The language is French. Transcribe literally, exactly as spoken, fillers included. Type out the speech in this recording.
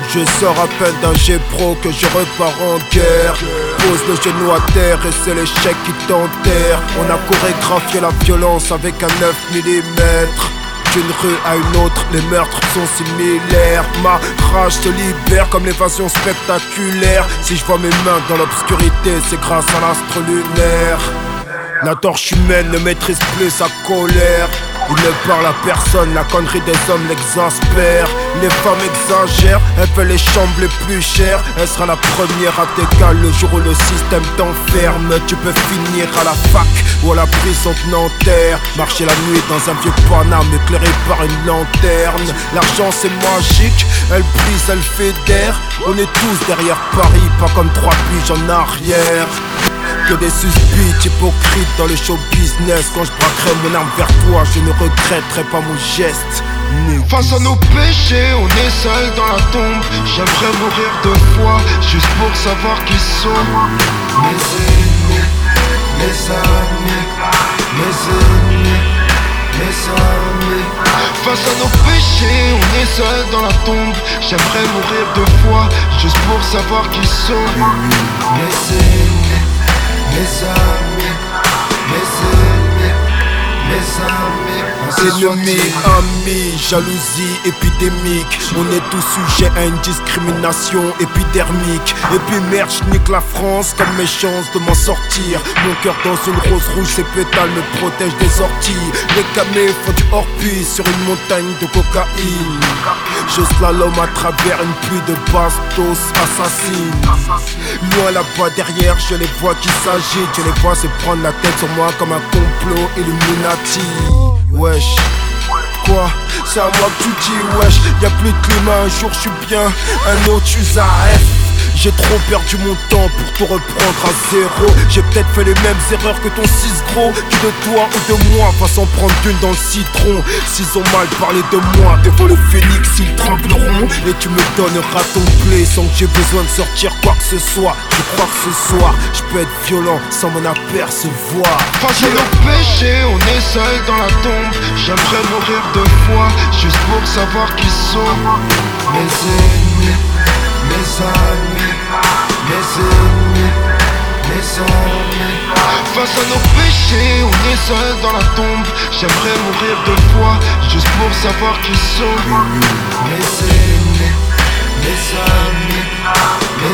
Je sors à peine d'un G-Pro que je repars en guerre. Pose le genou à terre et c'est l'échec qui t'enterre. On a chorégraphié la violence avec un neuf millimètres. D'une rue à une autre, les meurtres sont similaires. Ma rage se libère comme l'évasion spectaculaire. Si je vois mes mains dans l'obscurité, c'est grâce à l'astre lunaire. La torche humaine ne maîtrise plus sa colère. Il ne parle à personne, la connerie des hommes l'exaspère. Les femmes exagèrent, elle fait les chambres les plus chères. Elle sera la première à t'égaler le jour où le système t'enferme. Tu peux finir à la fac ou à la prison de Nanterre. Marcher la nuit dans un vieux Paname éclairé par une lanterne. L'argent c'est magique, elle brise, elle fédère. On est tous derrière Paris, pas comme trois piges en arrière. Que des suspics hypocrites dans le show business. Quand je braquerai mon arme vers toi, je ne regretterai pas mon geste. Face à nos péchés, on est seul dans la tombe. J'aimerais mourir deux fois, juste pour savoir qui sont mes ennemis, mes amis, mes ennemis, mes amis. Face à nos péchés, on est seul dans la tombe. J'aimerais mourir deux fois, juste pour savoir qui sont mes ennemis, mes amis, mes ennemis, mes amis. Ennemis, amis, jalousie épidémique. On est tous sujets à une discrimination épidermique. Et puis merde, je nique la France comme mes chances de m'en sortir. Mon cœur dans une rose rouge, ses pétales me protègent des orties. Les camés font du hors-piste sur une montagne de cocaïne. Je slalom à travers une pluie de bastos assassines. Loin là-bas derrière, je les vois qui s'agitent. Je les vois se prendre la tête sur moi comme un complot Illuminati. Wesh, quoi? C'est à moi que tu dis wesh. Y'a plus de climat, un jour je suis bien, un autre je suis à F. J'ai trop perdu mon temps pour te reprendre à zéro. J'ai peut-être fait les mêmes erreurs que ton six gros. Qui de toi ou de moi va s'en prendre d'une dans le citron. S'ils ont mal parlé de moi devant le phénix, ils trembleront. Et tu me donneras ton blé sans que j'ai besoin de sortir quoi que ce soit. Je crois que ce soir, je peux être violent sans m'en apercevoir. Face à nos péchés, on est seul dans la tombe. J'aimerais mourir deux fois, juste pour savoir qui sont mes ennemis, mes amis, mes ennemis, mes amis. Face à nos péchés, on est seul dans la tombe. J'aimerais mourir deux fois, juste pour savoir qui sont mes ennemis, mes amis,